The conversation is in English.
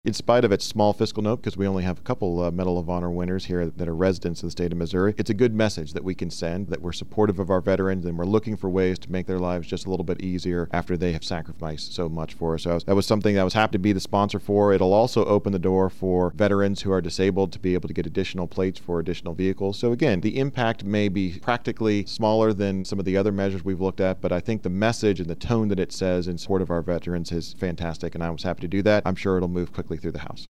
In spite of its small fiscal note, because we only have a couple Medal of Honor winners here that are residents of the state of Missouri, it's a good message that we can send, that we're supportive of our veterans and we're looking for ways to make their lives just a little bit easier after they have sacrificed so much for us. So that was something that I was happy to be the sponsor for. It'll also open the door for veterans who are disabled to be able to get additional plates for additional vehicles. So again, the impact may be practically smaller than some of the other measures we've looked at, but I think the message and the tone that it says in support of our veterans is fantastic, and I was happy to do that. I'm sure it'll move quickly through the House.